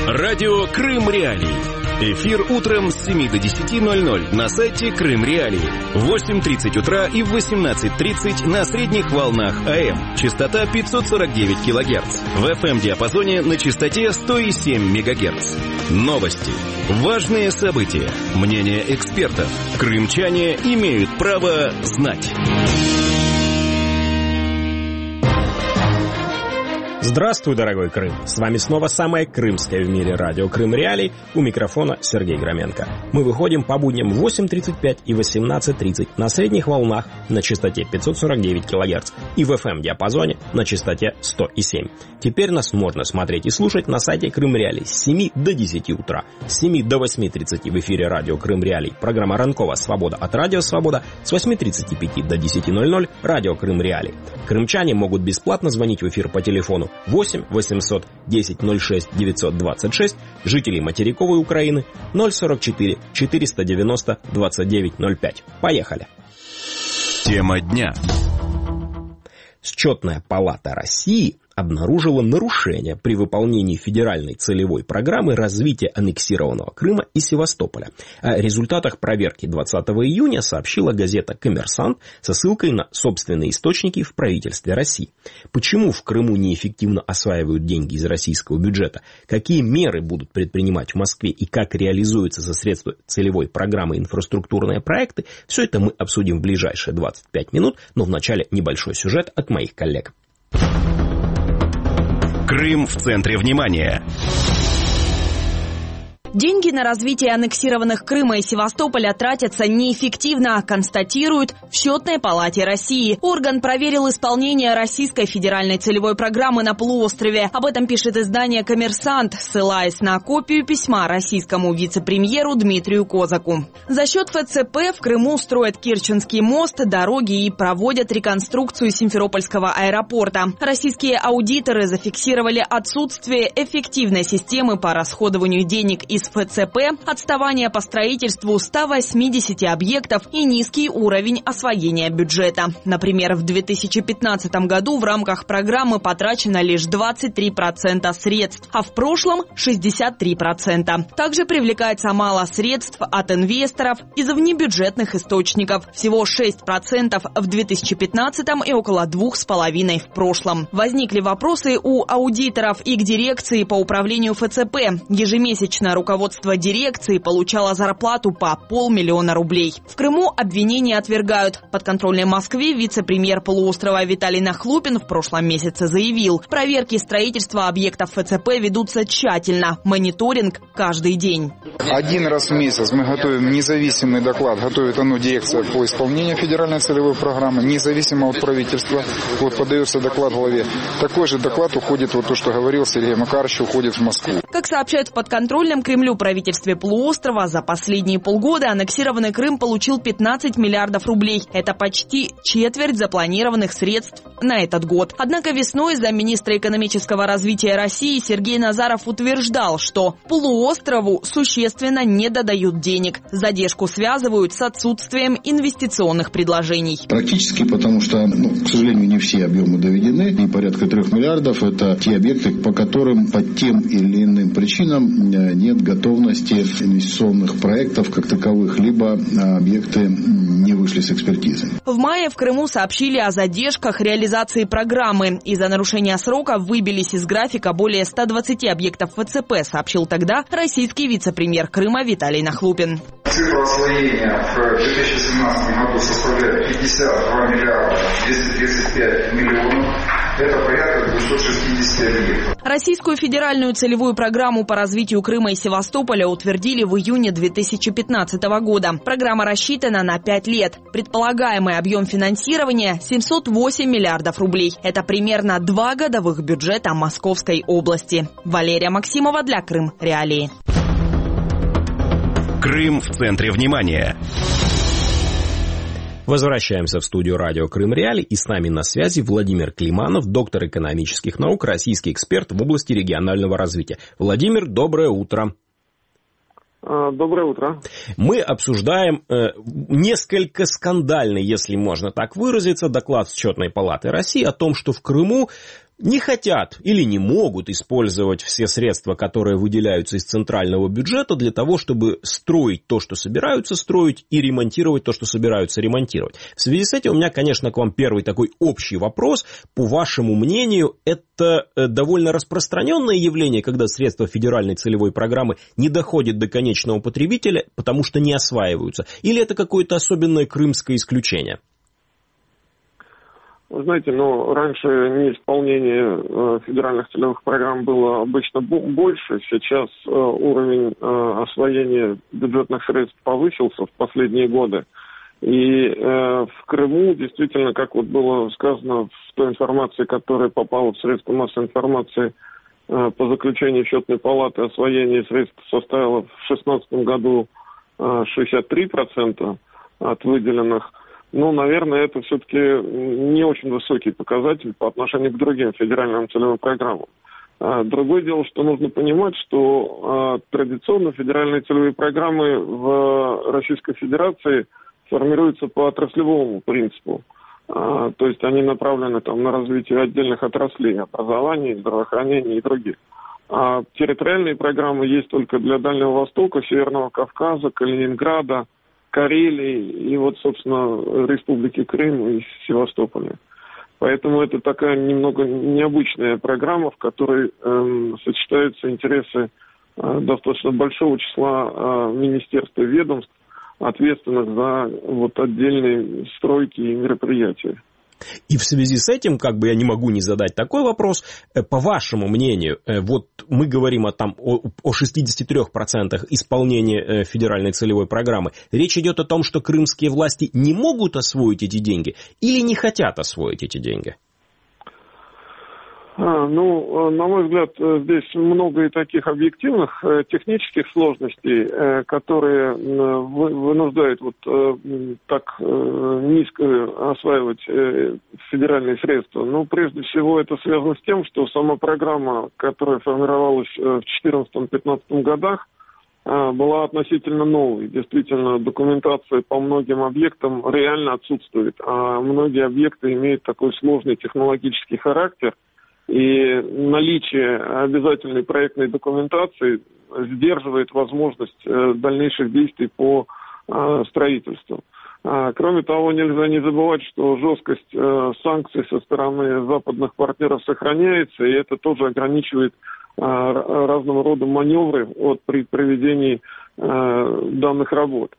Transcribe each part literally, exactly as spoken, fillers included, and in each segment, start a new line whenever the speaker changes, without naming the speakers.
Радио Крым Реалии. Эфир утром с семи до десяти ноль-ноль на сайте Крым Реалии. В восемь тридцать утра и в восемнадцать тридцать на средних волнах АМ. Частота пятьсот сорок девять килогерц. В эф эм-диапазоне на частоте сто семь мегагерц. Новости. Важные события. Мнения экспертов. Крымчане имеют право знать.
Здравствуй, дорогой Крым! С вами снова самое крымское в мире радио Крым Реалии. У микрофона Сергей Громенко. Мы выходим по будням в восемь тридцать пять и восемнадцать тридцать на средних волнах на частоте пятьсот сорок девять килогерц и в эф эм-диапазоне на частоте сто семь. Теперь нас можно смотреть и слушать на сайте Крым Реалии с семи до десяти утра, с семи до восьми тридцати в эфире радио Крым Реалии программа «Ранкова Свобода» от Радио Свобода, с восьми тридцати пяти до десяти ноль-ноль радио Крым Реалии. Крымчане могут бесплатно звонить в эфир по телефону восемь восемьсот десять ноль шесть девятьсот двадцать шесть, жителей материковой Украины ноль сорок четыре четыреста девяносто двадцать девять ноль пять. Поехали!
Тема дня.
Счетная палата России обнаружила нарушения при выполнении федеральной целевой программы развития аннексированного Крыма и Севастополя. О результатах проверки двадцатого июня сообщила газета «Коммерсант» со ссылкой на собственные источники в правительстве России. Почему в Крыму неэффективно осваивают деньги из российского бюджета, какие меры будут предпринимать в Москве и как реализуются за средства целевой программы инфраструктурные проекты, все это мы обсудим в ближайшие двадцать пять минут, но вначале небольшой сюжет от моих коллег.
Крым в центре внимания.
Деньги на развитие аннексированных Крыма и Севастополя тратятся неэффективно, констатируют в Счетной палате России. Орган проверил исполнение российской федеральной целевой программы на полуострове. Об этом пишет издание «Коммерсант», ссылаясь на копию письма российскому вице-премьеру Дмитрию Козаку. За счет эф цэ пэ в Крыму строят Керченский мост, дороги и проводят реконструкцию Симферопольского аэропорта. Российские аудиторы зафиксировали отсутствие эффективной системы по расходованию денег из эф цэ пэ, отставание по строительству ста восьмидесяти объектов и низкий уровень освоения бюджета. Например, в две тысячи пятнадцатом году в рамках программы потрачено лишь двадцать три процента средств, а в прошлом – шестьдесят три процента. Также привлекается мало средств от инвесторов из внебюджетных источников. Всего шесть процентов в две тысячи пятнадцатом и около двух с половиной в прошлом. Возникли вопросы у аудиторов и к дирекции по управлению эф цэ пэ. Ежемесячно руководство Руководство дирекции получало зарплату по полмиллиона рублей. В Крыму обвинения отвергают. Подконтрольной Москве вице-премьер полуострова Виталий Нахлупин в прошлом месяце заявил, проверки строительства объектов эф цэ пэ ведутся тщательно, мониторинг каждый день.
Один раз в месяц мы готовим независимый доклад, готовит оно дирекция по исполнению федеральной целевой программы, независимо от правительства. Вот подается доклад главе. Такой же доклад уходит, вот то, что говорил Сергей Макарович, уходит в Москву.
Как сообщают в подконтрольном Кремлю правительстве полуострова, за последние полгода аннексированный Крым получил пятнадцать миллиардов рублей. Это почти четверть запланированных средств на этот год. Однако весной замминистра экономического развития России Сергей Назаров утверждал, что полуострову существенно не додают денег. Задержку связывают с отсутствием инвестиционных предложений.
Практически потому, что, ну, к сожалению, не все объемы доведены. И порядка трех миллиардов – это те объекты, по которым по тем или иным причинам нет готовности инвестиционных проектов как таковых, либо объекты не вышли с экспертизы.
В мае в Крыму сообщили о задержках реализации программы. Из-за нарушения срока выбились из графика более ста двадцати объектов эф цэ пэ, сообщил тогда российский вице-премьер Крыма Виталий Нахлупин.
Цифра освоения в две тысячи семнадцатом году составляет пятьдесят два миллиарда двести тридцать пять миллионов. Это порядка двухсот шестидесяти объектов.
Российскую федеральную целевую программу по развитию Крыма и Севастополя утвердили в июне две тысячи пятнадцатого года. Программа рассчитана на пять лет. Предполагаемый объем финансирования – семьсот восемь миллиардов рублей. Это примерно два годовых бюджета Московской области. Валерия Максимова для Крым Реалии.
Крым в центре внимания.
Возвращаемся в студию радио Крым Реалии, и с нами на связи Владимир Климанов, доктор экономических наук, российский эксперт в области регионального развития. Владимир, доброе утро.
Доброе утро.
Мы обсуждаем э, несколько скандальный, если можно так выразиться, доклад Счетной палаты России о том, что в Крыму не хотят или не могут использовать все средства, которые выделяются из центрального бюджета для того, чтобы строить то, что собираются строить, и ремонтировать то, что собираются ремонтировать. В связи с этим у меня, конечно, к вам первый такой общий вопрос. По вашему мнению, это довольно распространенное явление, когда средства федеральной целевой программы не доходят до конечного потребителя, потому что не осваиваются? Или это какое-то особенное крымское исключение?
Вы знаете, ну, раньше неисполнение э, федеральных целевых программ было обычно больше. Сейчас э, уровень э, освоения бюджетных средств повысился в последние годы. И э, в Крыму действительно, как вот было сказано в той информации, которая попала в средства массовой информации э, по заключению счетной палаты, освоение средств составило в две тысячи шестнадцатом году э, шестьдесят три процента от выделенных. Ну, наверное, это все-таки не очень высокий показатель по отношению к другим федеральным целевым программам. Другое дело, что нужно понимать, что традиционно федеральные целевые программы в Российской Федерации формируются по отраслевому принципу. То есть они направлены там, на развитие отдельных отраслей, образования, здравоохранения и других. А территориальные программы есть только для Дальнего Востока, Северного Кавказа, Калининграда, Карелии и вот, собственно, Республики Крым и Севастополя. Поэтому это такая немного необычная программа, в которой э, сочетаются интересы э, достаточно большого числа э, министерств и ведомств, ответственных за вот отдельные стройки и мероприятия.
И в связи с этим, как бы я не могу не задать такой вопрос, по вашему мнению, вот мы говорим о, там, о, о шестидесяти трёх процентах исполнения федеральной целевой программы, речь идет о том, что крымские власти не могут освоить эти деньги или не хотят освоить эти деньги?
А, ну, на мой взгляд, здесь много и таких объективных технических сложностей, которые вынуждают вот так низко осваивать федеральные средства. Ну, прежде всего, это связано с тем, что сама программа, которая формировалась в две тысячи четырнадцатом-пятнадцатом годах, была относительно новой. Действительно, документация по многим объектам реально отсутствует, а многие объекты имеют такой сложный технологический характер, и наличие обязательной проектной документации сдерживает возможность дальнейших действий по строительству. Кроме того, нельзя не забывать, что жесткость санкций со стороны западных партнеров сохраняется, и это тоже ограничивает разного рода маневры от при проведении данных работ.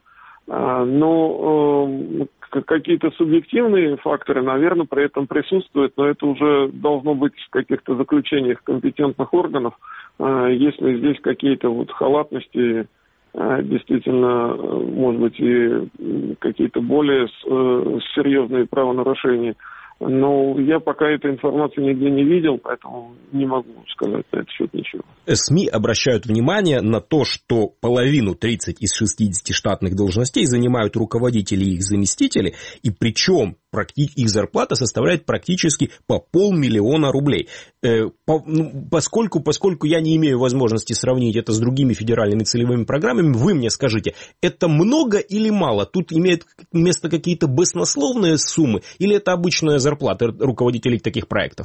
Но какие-то субъективные факторы, наверное, при этом присутствуют, но это уже должно быть в каких-то заключениях компетентных органов. Если здесь какие-то вот халатности, действительно, может быть, и какие-то более серьезные правонарушения. Но я пока этой информации нигде не видел, поэтому не могу сказать на этот счет ничего.
СМИ обращают внимание на то, что половину тридцать из шестидесяти штатных должностей занимают руководители и их заместители, и причем их зарплата составляет практически по полмиллиона рублей. Поскольку, поскольку я не имею возможности сравнить это с другими федеральными целевыми программами, вы мне скажите, это много или мало? Тут имеют место какие-то баснословные суммы, или это обычная зарплата руководителей таких проектов?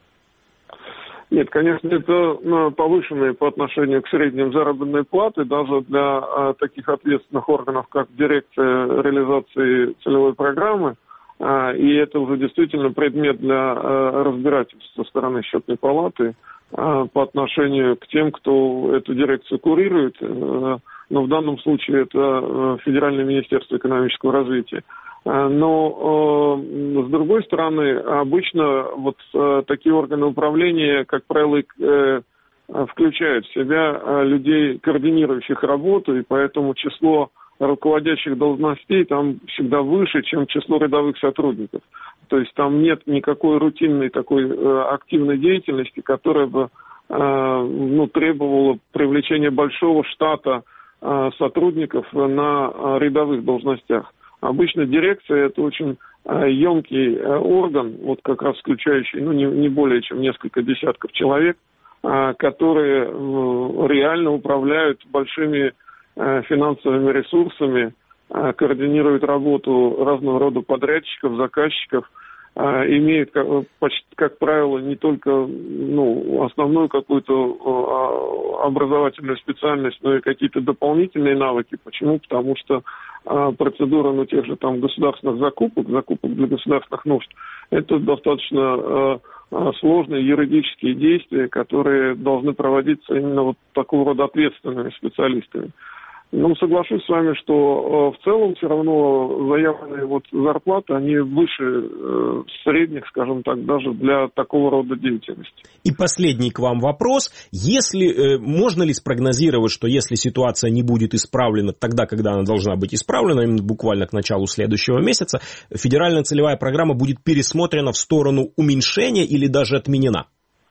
Нет, конечно, это повышенные по отношению к средним заработные платы, даже для а, таких ответственных органов, как дирекция реализации целевой программы. А, и это уже действительно предмет для а, разбирательства со стороны счетной палаты а, по отношению к тем, кто эту дирекцию курирует. А, но в данном случае это а, Федеральное министерство экономического развития. Но, э, с другой стороны, обычно вот э, такие органы управления, как правило, э, включают в себя э, людей, координирующих работу, и поэтому число руководящих должностей там всегда выше, чем число рядовых сотрудников. То есть там нет никакой рутинной такой э, активной деятельности, которая бы э, ну, требовала привлечения большого штата э, сотрудников на э, рядовых должностях. Обычно дирекция – это очень э, емкий э, орган, вот как раз включающий ну, не, не более чем несколько десятков человек, э, которые э, реально управляют большими э, финансовыми ресурсами, э, координируют работу разного рода подрядчиков, заказчиков. имеет, почти, как правило, не только ну, основную какую-то образовательную специальность, но и какие-то дополнительные навыки. Почему? Потому что процедура ну, тех же там государственных закупок, закупок для государственных нужд, это достаточно сложные юридические действия, которые должны проводиться именно вот такого рода ответственными специалистами. Ну, соглашусь с вами, что в целом все равно заявленные вот зарплаты, они выше э, средних, скажем так, даже для такого рода деятельности.
И последний к вам вопрос. Если, э, можно ли спрогнозировать, что если ситуация не будет исправлена тогда, когда она должна быть исправлена, именно буквально к началу следующего месяца, федеральная целевая программа будет пересмотрена в сторону уменьшения или даже отменена?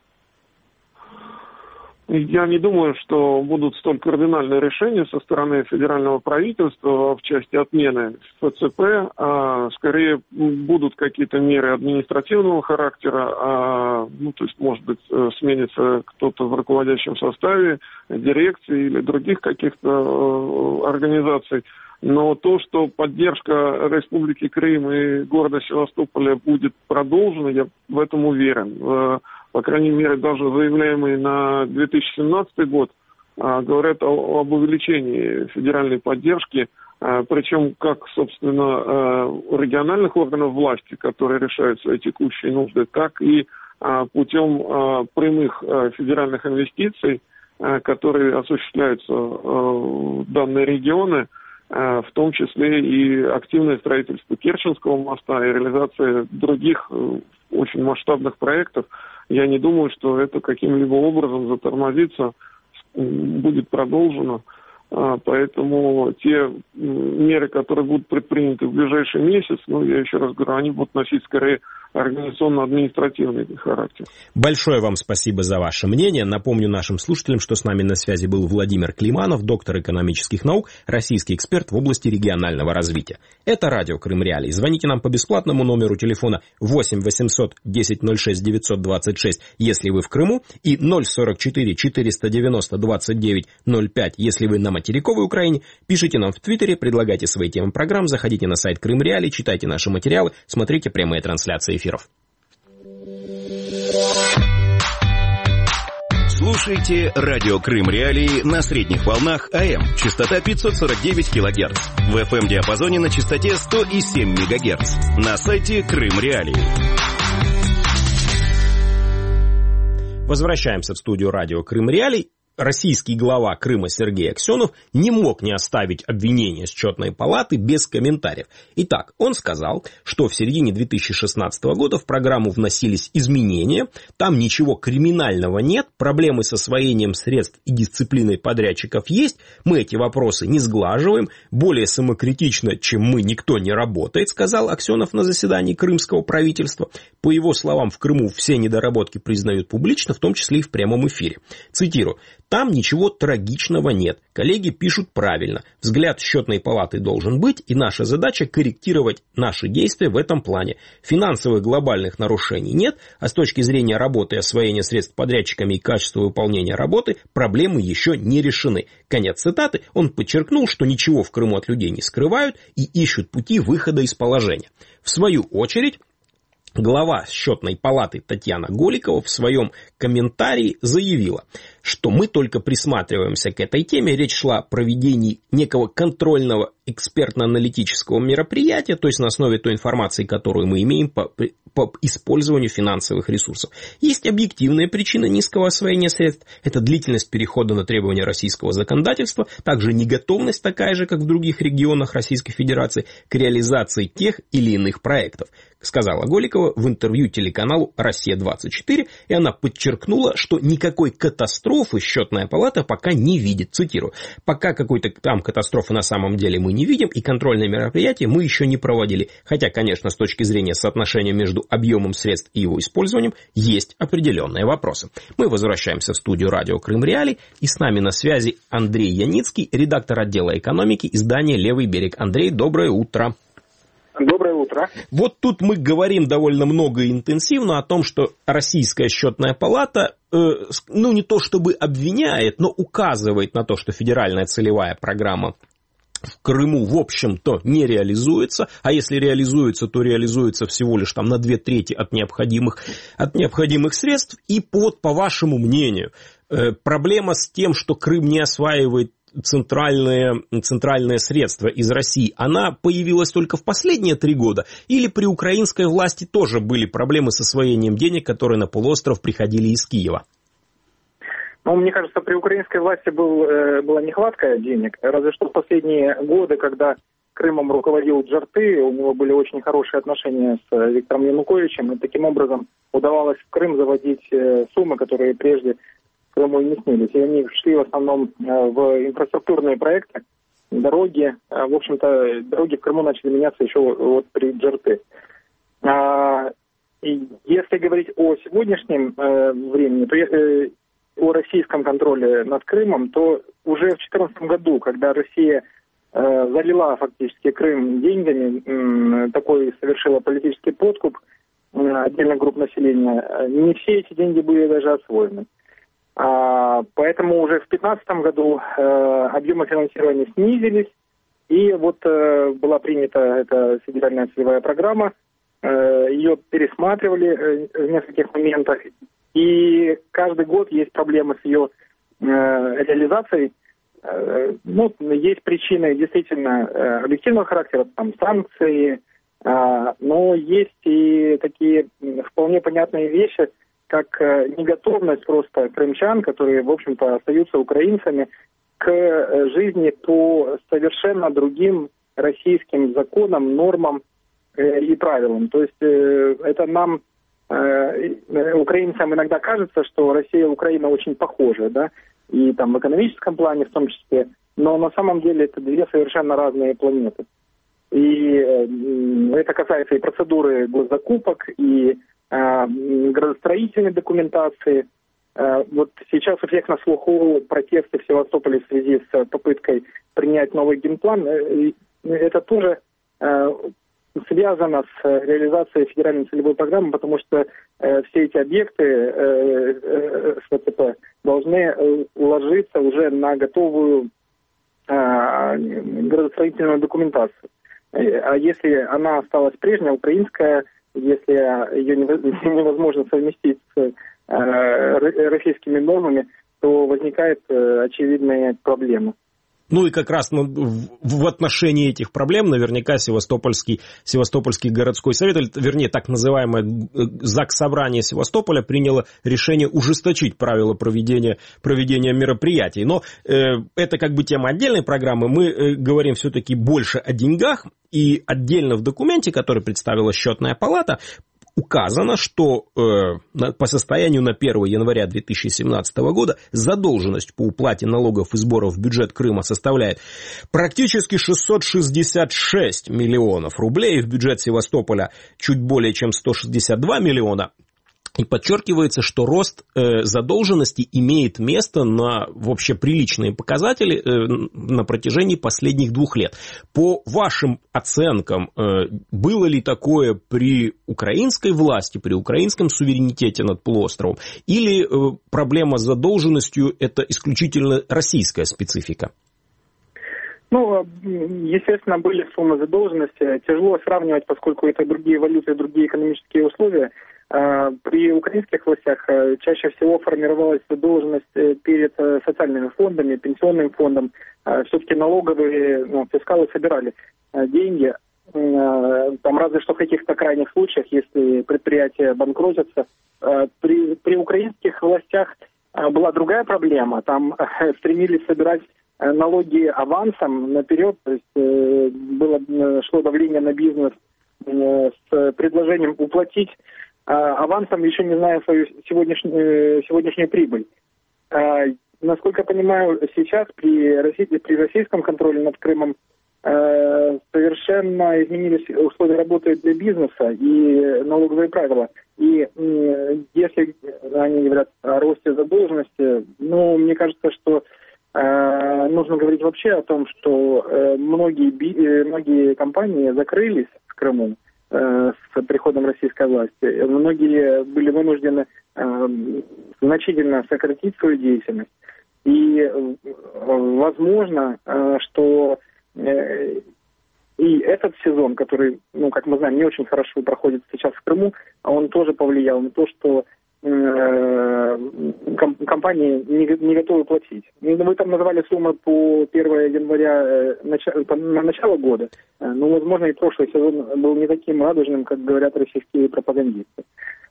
Я не думаю, что будут столь кардинальные решения со стороны федерального правительства в части отмены эф цэ пэ, а скорее будут какие-то меры административного характера, а, ну, то есть, может быть, сменится кто-то в руководящем составе, дирекции или других каких-то организаций. Но то, что поддержка Республики Крым и города Севастополя будет продолжена, я в этом уверен. По крайней мере, даже заявляемые на две тысячи семнадцатый год говорят о, об увеличении федеральной поддержки, причем как, собственно, региональных органов власти, которые решают свои текущие нужды, так и путем прямых федеральных инвестиций, которые осуществляются в данные регионы, в том числе и активное строительство Керченского моста и реализация других очень масштабных проектов. Я не думаю, что это каким-либо образом затормозится, будет продолжено. Поэтому те меры, которые будут предприняты в ближайший месяц, ну, я еще раз говорю, они будут носить скорее организационно-административный характер.
Большое вам спасибо за ваше мнение. Напомню нашим слушателям, что с нами на связи был Владимир Климанов, доктор экономических наук, российский эксперт в области регионального развития. Это радио Крым Реалии. Звоните нам по бесплатному номеру телефона восемь восемьсот десять ноль шесть девятьсот двадцать шесть, если вы в Крыму, и ноль сорок четыре четыреста девяносто двадцать девять ноль пять, если вы на материковой Украине. Пишите нам в Твиттере, предлагайте свои темы программ, заходите на сайт Крым Реалии, читайте наши материалы, смотрите прямые трансляции эфиров.
Слушайте радио Крым Реалии на средних волнах АМ, частота пятьсот сорок девять килогерц, в эф эм-диапазоне на частоте сто семь мегагерц, на сайте Крым Реалии.
Возвращаемся в студию радио Крым Реалий. Российский глава Крыма Сергей Аксенов не мог не оставить обвинения Счетной палаты без комментариев. Итак, он сказал, что в середине две тысячи шестнадцатого года в программу вносились изменения, там ничего криминального нет, проблемы с освоением средств и дисциплиной подрядчиков есть, мы эти вопросы не сглаживаем, более самокритично, чем мы, никто не работает, сказал Аксенов на заседании крымского правительства. По его словам, в Крыму все недоработки признают публично, в том числе и в прямом эфире. Цитирую. Там ничего трагичного нет. Коллеги пишут правильно. Взгляд Счетной палаты должен быть, и наша задача корректировать наши действия в этом плане. Финансовых глобальных нарушений нет, а с точки зрения работы и освоения средств подрядчиками и качества выполнения работы проблемы еще не решены. Конец цитаты. Он подчеркнул, что ничего в Крыму от людей не скрывают и ищут пути выхода из положения. В свою очередь, глава Счетной палаты Татьяна Голикова в своем комментарии заявила, что мы только присматриваемся к этой теме. Речь шла о проведении некого контрольного экспертно-аналитического мероприятия, то есть на основе той информации, которую мы имеем по, по использованию финансовых ресурсов. Есть объективная причина низкого освоения средств. Это длительность перехода на требования российского законодательства, также неготовность такая же, как в других регионах Российской Федерации, к реализации тех или иных проектов, сказала Голикова в интервью телеканалу «Россия двадцать четыре», и она подчеркнула, что никакой катастрофы Счетная палата пока не видит. Цитирую. «Пока какой-то там катастрофы на самом деле мы не видим, и контрольные мероприятия мы еще не проводили. Хотя, конечно, с точки зрения соотношения между объемом средств и его использованием есть определенные вопросы». Мы возвращаемся в студию радио Крым Реалий, и с нами на связи Андрей Яницкий, редактор отдела экономики издания «Левый берег». Андрей, доброе утро.
Доброе утро.
Вот тут мы говорим довольно много и интенсивно о том, что Российская Счетная палата, э, ну не то чтобы обвиняет, но указывает на то, что федеральная целевая программа в Крыму, в общем-то, не реализуется, а если реализуется, то реализуется всего лишь там на две трети от необходимых, от необходимых средств. И под, по вашему мнению, э, проблема с тем, что Крым не осваивает центральные, центральные средства из России, она появилась только в последние три года? Или при украинской власти тоже были проблемы с освоением денег, которые на полуостров приходили из Киева?
Ну, мне кажется, при украинской власти был, э, была нехватка денег. Разве что в последние годы, когда Крымом руководил Джарты, у него были очень хорошие отношения с Виктором Януковичем, и таким образом удавалось в Крым заводить э, суммы, которые прежде в Крыму и не снились. И они шли в основном э, в инфраструктурные проекты, дороги. Э, в общем-то, дороги в Крыму начали меняться еще вот при Джарты. А, и если говорить о сегодняшнем э, времени, то э, о российском контроле над Крымом, то уже в две тысячи четырнадцатом году, когда Россия э, залила фактически Крым деньгами, э, такой совершила политический подкуп э, отдельных групп населения, не все эти деньги были даже освоены. А, поэтому уже в две тысячи пятнадцатом году э, объемы финансирования снизились, и вот э, была принята эта федеральная целевая программа, э, ее пересматривали э, в нескольких моментах. И каждый год есть проблемы с ее э, реализацией. Э, ну, есть причины действительно э, объективного характера, там санкции, э, но есть и такие вполне понятные вещи, как э, неготовность просто крымчан, которые, в общем-то, остаются украинцами, к э, жизни по совершенно другим российским законам, нормам э, и правилам. То есть э, это нам... Украинцам иногда кажется, что Россия и Украина очень похожи, да, и там в экономическом плане в том числе, но на самом деле это две совершенно разные планеты. И э, это касается и процедуры госзакупок, и э, градостроительной документации. Э, вот сейчас у всех на слуху протесты в Севастополе в связи с попыткой принять новый генплан. Э, это тоже... Э, связано с реализацией федеральной целевой программы, потому что э, все эти объекты э, э, ФЦП должны э, ложиться уже на готовую э, градостроительную документацию. А если она осталась прежняя, украинская, если ее невозможно совместить с э, российскими нормами, то возникает э, очевидная проблема.
Ну и как раз ну, в, в отношении этих проблем наверняка Севастопольский, Севастопольский городской совет, или, вернее, так называемое Заксобрание Севастополя приняло решение ужесточить правила проведения, проведения мероприятий. Но э, это как бы тема отдельной программы. Мы э, говорим все-таки больше о деньгах, и отдельно в документе, который представила Счетная палата, указано, что э, по состоянию на первое января две тысячи семнадцатого года задолженность по уплате налогов и сборов в бюджет Крыма составляет практически шестьсот шестьдесят шесть миллионов рублей, в бюджет Севастополя чуть более чем сто шестьдесят два миллиона. И подчеркивается, что рост э, задолженности имеет место на вообще приличные показатели э, на протяжении последних двух лет. По вашим оценкам, э, было ли такое при украинской власти, при украинском суверенитете над полуостровом? Или э, проблема с задолженностью – это исключительно российская специфика?
Ну, естественно, были суммы задолженности. Тяжело сравнивать, поскольку это другие валюты, другие экономические условия. При украинских властях чаще всего формировалась задолженность перед социальными фондами, пенсионным фондом. Все-таки налоговые, ну, фискалы собирали деньги. Там разве что в каких-то крайних случаях, если предприятия банкротятся. При, при украинских властях была другая проблема. Там стремились собирать налоги авансом наперед. То есть было, шло давление на бизнес с предложением уплатить авансом, еще не зная свою сегодняшнюю, сегодняшнюю прибыль. А, насколько я понимаю, сейчас при, России, при российском контроле над Крымом э, совершенно изменились условия работы для бизнеса и налоговые правила. И э, если они говорят о росте задолженности, ну, мне кажется, что э, нужно говорить вообще о том, что э, многие, би, э, многие компании закрылись в Крыму с приходом российской власти. Многие были вынуждены э, значительно сократить свою деятельность. И э, возможно, э, что и этот сезон, который, ну, как мы знаем, не очень хорошо проходит сейчас в Крыму, он тоже повлиял на то, что компании не, не готовы платить. Вы там назвали суммы по первого января на начало года, но, возможно, и прошлый сезон был не таким радужным, как говорят российские пропагандисты.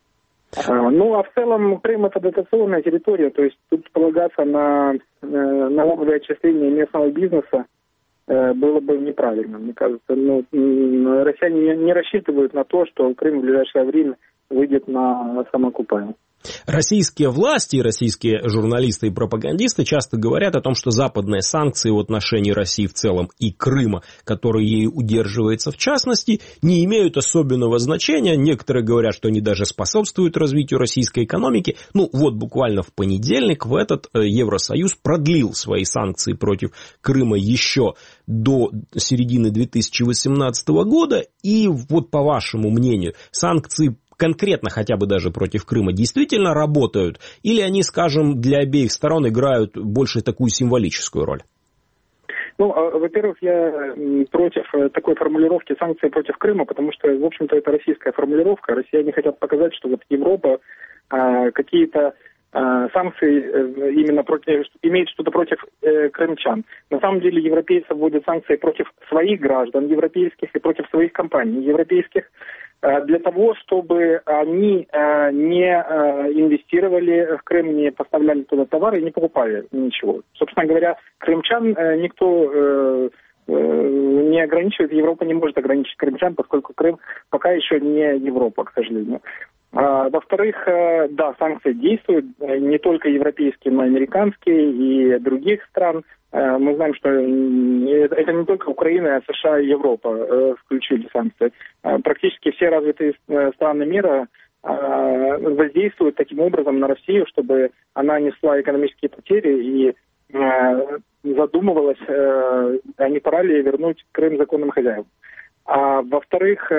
Ну, а в целом Крым – это дотационная территория, то есть тут полагаться на налоговые отчисления местного бизнеса было бы неправильно. Мне кажется, ну, россияне не рассчитывают на то, что Крым в ближайшее время выйдет на самоокупаемость.
Российские власти, российские журналисты и пропагандисты часто говорят о том, что западные санкции в отношении России в целом и Крыма, который ею удерживается в частности, не имеют особенного значения. Некоторые говорят, что они даже способствуют развитию российской экономики. Ну вот буквально в понедельник в этот Евросоюз продлил свои санкции против Крыма еще до середины две тысячи восемнадцатого года. И вот по вашему мнению, санкции конкретно хотя бы даже против Крыма действительно работают? Или они, скажем, для обеих сторон играют больше такую символическую роль?
Ну, во-первых, я против такой формулировки санкций против Крыма, потому что, в общем-то, это российская формулировка. Россияне хотят показать, что вот Европа а, какие-то а, санкции именно против, имеет что-то против э, крымчан. На самом деле европейцы вводят санкции против своих граждан европейских и против своих компаний европейских, для того, чтобы они не инвестировали в Крым, не поставляли туда товары и не покупали ничего. Собственно говоря, крымчан никто не ограничивает, Европа не может ограничить крымчан, поскольку Крым пока еще не Европа, к сожалению. Во-вторых, да, санкции действуют, не только европейские, но и американские и других стран. Мы знаем, что это не только Украина, а США и Европа включили санкции. Практически все развитые страны мира воздействуют таким образом на Россию, чтобы она несла экономические потери и задумывалась, а не пора ли вернуть Крым законным хозяевам. А во-вторых,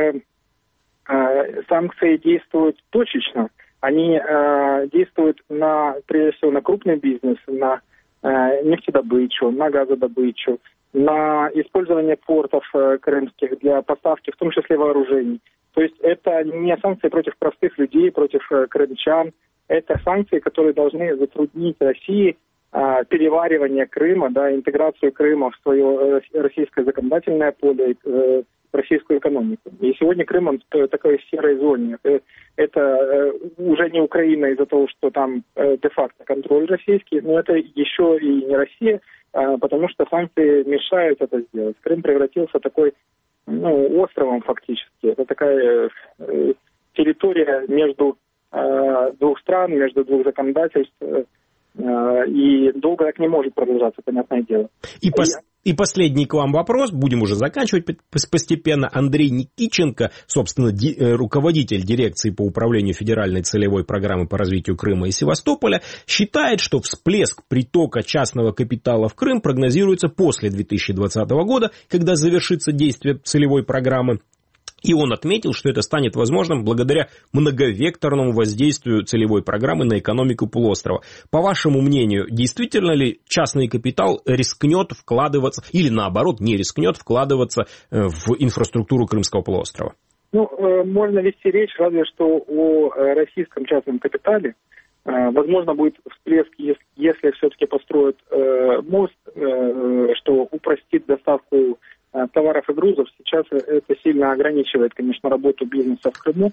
санкции действуют точечно. Они действуют на, прежде всего, на крупный бизнес, на нефтедобычу, на газодобычу, на использование портов крымских для поставки, в том числе вооружений. То есть это не санкции против простых людей, против крымчан, это санкции, которые должны затруднить России переваривание Крыма, да, интеграцию Крыма в свое российское законодательное поле, в российскую экономику. И сегодня Крым, он в такой серой зоне. Это уже не Украина из-за того, что там де-факто контроль российский, но это еще и не Россия, потому что санкции мешают это сделать. Крым превратился в такой, ну, островом фактически. Это такая территория между двух стран, между двух законодательств, и долго так не может продолжаться, понятное дело.
И, пос... и последний к вам вопрос, будем уже заканчивать постепенно. Андрей Никитченко, собственно, ди... руководитель дирекции по управлению федеральной целевой программы по развитию Крыма и Севастополя, считает, что всплеск притока частного капитала в Крым прогнозируется после две тысячи двадцатого года, когда завершится действие целевой программы. И он отметил, что это станет возможным благодаря многовекторному воздействию целевой программы на экономику полуострова. По вашему мнению, действительно ли частный капитал рискнет вкладываться, или наоборот, не рискнет вкладываться в инфраструктуру Крымского полуострова?
Ну, можно вести речь разве что о российском частном капитале. Возможно, будет всплеск, если все-таки построят мост, что упростит доставку товаров и грузов. Сейчас это сильно ограничивает, конечно, работу бизнеса в Крыму.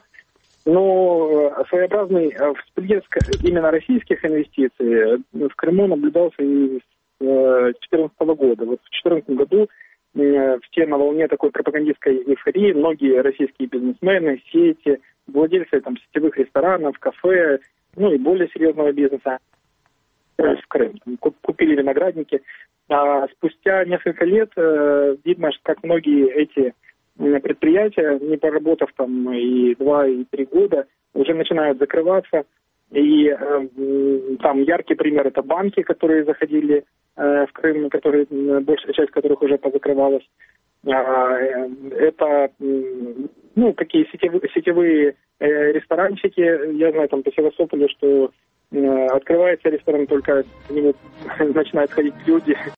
Но своеобразный всплеск именно российских инвестиций в Крыму наблюдался и с две тысячи четырнадцатого года. Вот в две тысячи четырнадцатом году все на волне такой пропагандистской эйфории, многие российские бизнесмены, сети, владельцы там сетевых ресторанов, кафе, ну и более серьезного бизнеса в Крым. Купили виноградники. А спустя несколько лет э, видно, как многие эти предприятия, не поработав там и два, и три года, уже начинают закрываться. И э, там яркий пример — это банки, которые заходили э, в Крым, которые, большая часть которых уже позакрывалась. А, э, это ну, какие сетевые, сетевые э, ресторанчики. Я знаю там по Севастополю, что открывается ресторан, только к нему начинают ходить люди